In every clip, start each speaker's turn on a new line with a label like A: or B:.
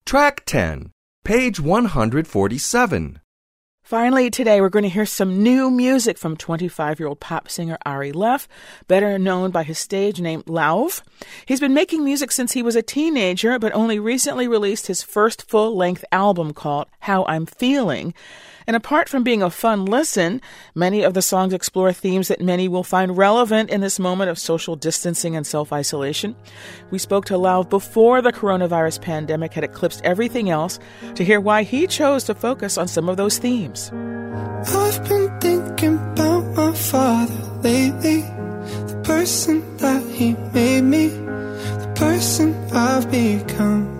A: Track 10, page 147.
B: Finally, today we're going to hear some new music from 25-year-old pop singer Ari Left, better known by his stage name Lauv. He's been making music since he was a teenager, but only recently released his first full-length album called How I'm Feeling. And apart from being a fun listen, many of the songs explore themes that many will find relevant in this moment of social distancing and self-isolation. We spoke to Lauv before the coronavirus pandemic had eclipsed everything else to hear why he chose to focus on some of those themes.
C: I've been thinking about my father lately, the person that he made me, the person I've become.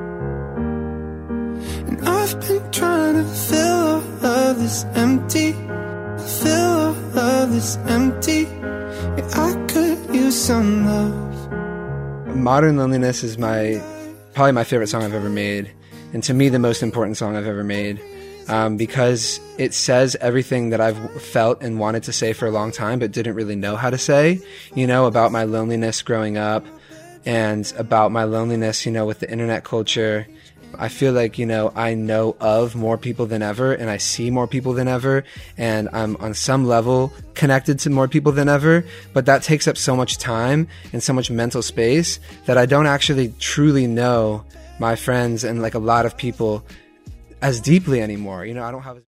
C: And I've been trying to fill all of this empty, yeah, I could use some love.
D: Modern Loneliness is probably my favorite song I've ever made, and to me the most important song I've ever made, because it says everything that I've felt and wanted to say for a long time but didn't really know how to say, about my loneliness growing up and about my loneliness, with the internet culture. I feel like, I know of more people than ever, and I see more people than ever, and I'm on some level connected to more people than ever, but that takes up so much time and so much mental space that I don't actually truly know my friends and like a lot of people as deeply anymore. I don't have